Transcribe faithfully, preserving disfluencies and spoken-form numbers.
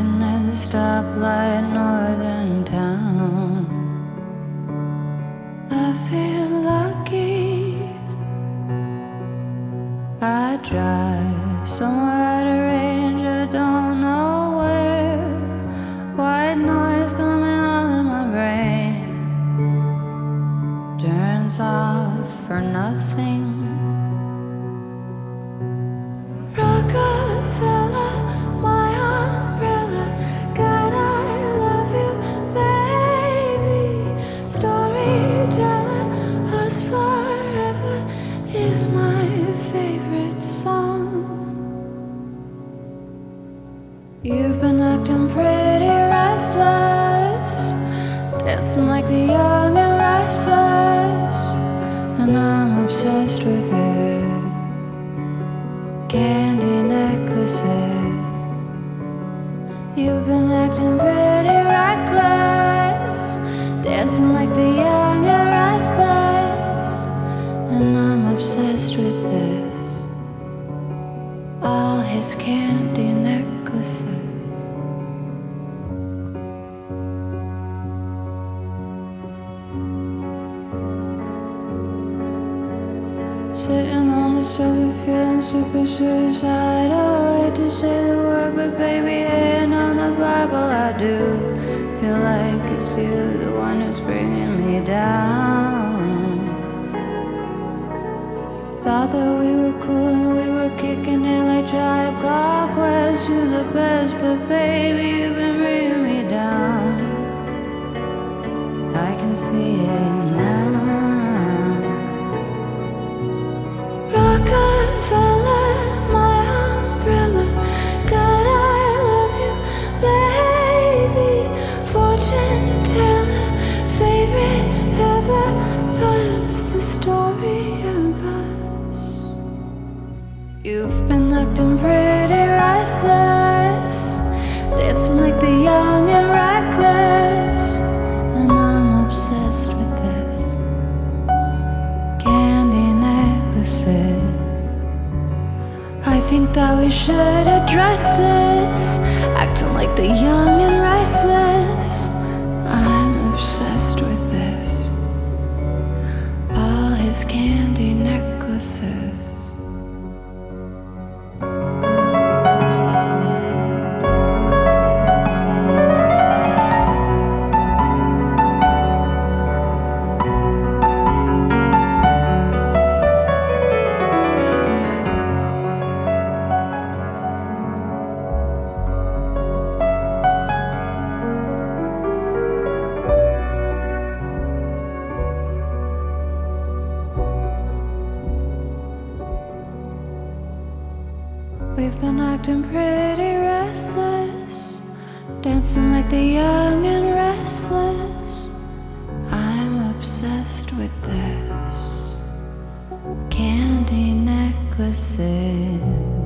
Standing at the stoplight, northern town. I feel lucky. I drive somewhere out of range, I don't know where. White noise coming on in my brain, turns off for nothing. Rockefeller, my umbrella, God, I love you, baby. Storyteller, us forever is my favorite song. You've been acting pretty restless, dancing like the young and restless, and I'm obsessed with it. Candy necklaces. You've been acting pretty reckless, dancing like the young and restless, and I'm obsessed with this. All his candy necklaces. Sitting on the sofa feeling super suicidal. Hate to say the word, but baby, ain't on the Bible. I do feel like it's you, the one who's bringing me down. Thought that we were cool and we were kicking it like Tribe Called Quest. You're the best, but baby, you've been bringing me down. I can see it now. Rockefeller, my umbrella, God, I love you, baby. Fortune teller, favorite ever, was the story of us. You've been acting pretty restless, dancing like the young and reckless, and I'm obsessed with this. Candy necklaces. I think that we should address this, acting like the young and restless. I'm obsessed with this. All his candy necklaces. We've been acting pretty restless, dancing like the young and restless. I'm obsessed with this. Candy necklaces.